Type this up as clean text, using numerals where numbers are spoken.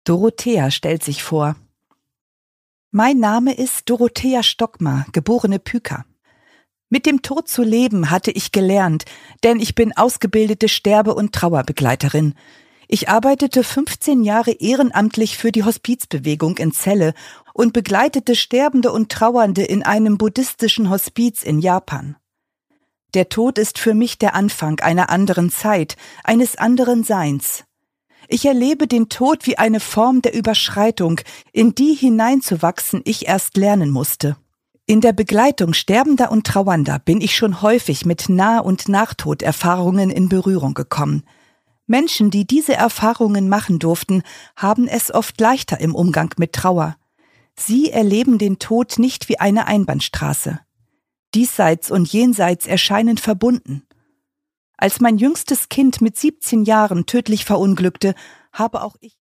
Dorothea stellt sich vor. Mein Name ist Dorothea Stockmar, geborene Püker. Mit dem Tod zu leben hatte ich gelernt, denn ich bin ausgebildete Sterbe- und Trauerbegleiterin. Ich arbeitete 15 Jahre ehrenamtlich für die Hospizbewegung in Celle und begleitete Sterbende und Trauernde in einem buddhistischen Hospiz in Japan. Der Tod ist für mich der Anfang einer anderen Zeit, eines anderen Seins. Ich erlebe den Tod wie eine Form der Überschreitung, in die hineinzuwachsen ich erst lernen musste. In der Begleitung Sterbender und Trauernder bin ich schon häufig mit Nah- und Nachtoderfahrungen in Berührung gekommen. Menschen, die diese Erfahrungen machen durften, haben es oft leichter im Umgang mit Trauer. Sie erleben den Tod nicht wie eine Einbahnstraße. Diesseits und Jenseits erscheinen verbunden. Als mein jüngstes Kind mit 17 Jahren tödlich verunglückte, habe auch ich